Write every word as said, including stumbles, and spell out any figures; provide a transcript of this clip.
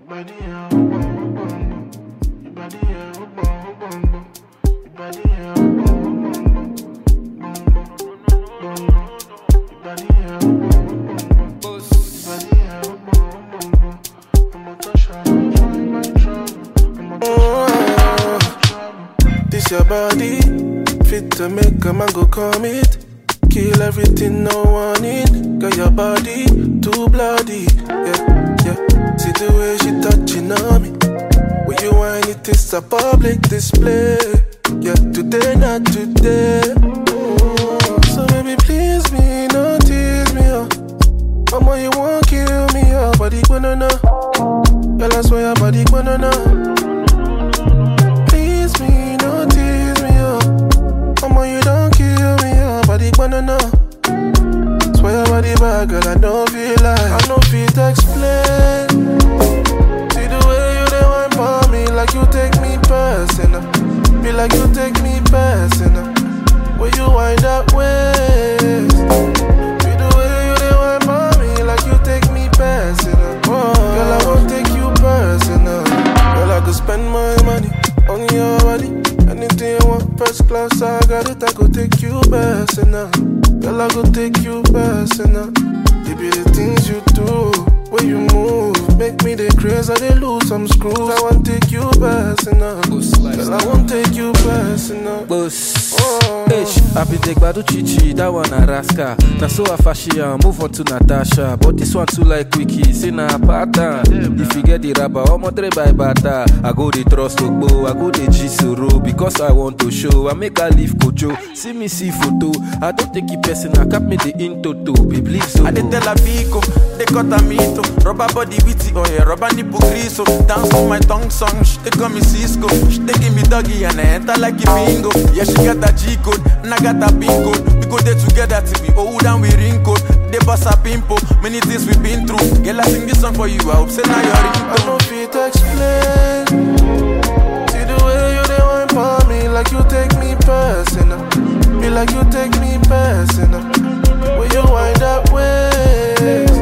This your body, fit to make a man go commit. Kill everything, no one in. Got your body too bloody, yeah, yeah. See the way she touching on me. When you whine it, it's a public display. Yeah, today, not today. Oh, so baby, please me, no tease me, oh. Mama, you won't kill me, oh. Body banana, girl, I swear your body banana. Please me, no tease me, oh. Mama, you don't kill me, oh. Body banana. Swear your body bad, girl, I don't feel like I don't feel to explain. See the way you dey wine for me, like you take me personal. Be like you take me personal. When you wind that way. See the way you dey wine for me, like you take me personal. Oh, girl, I won't take you personal. Girl, I could spend my money on your body. Anything you want, first class, I got it. I could take you personal. Girl, I could take you personal. They be the things you do, when you move, make me the crazy, they lose some screws. I won't take you personal. Girl, I won't take you personal. Boss, oh. Ish, I be take badu chichi, that one a rascal. Now so I fashion, move on to Natasha. But this one too like quickie, say na a pattern. If you get the rubber, I'm a by bata. I go the trust Ogbo, I go the G-Soro. Because I want to show, I make her leave Kojo. See me see photo, I don't take it personal, cap me the into to. Be please so. I did tell a Biko, they cut a mito. Rubber body witty, oh yeah, rubber nipple grease. Dance to my tongue song, she take on me Cisco. She take me doggy and I enter like a bingo. Yeah, she got a G code, and I got a pin code. We go there together till we old and we ring code. They bust a pimple, many things we been through. Girl, I sing this song for you, I hope say now you're ringtone. I don't feel to explain. See the way you dey wine for me, like you take me personal. Be like you take me personal. When you wind that way.